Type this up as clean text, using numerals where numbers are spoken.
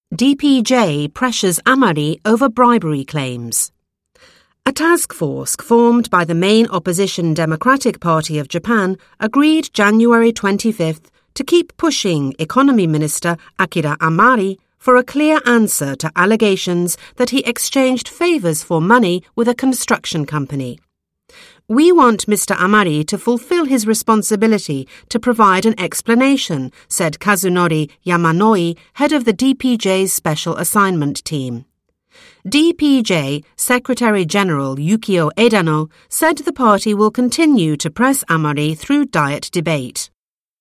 DPJ pressures Amari over bribery claims. A task force formed by the main opposition Democratic Party of Japan agreed January 25th to keep pushing Economy Minister Akira Amari for a clear answer to allegations that he exchanged favors for money with a construction company. "We want Mr. Amari to fulfill his responsibility to provide an explanation," said Kazunori Yamanoi, head of the DPJ's Special Assignment Team. DPJ Secretary General Yukio Edano said the party will continue to press Amari through Diet debate.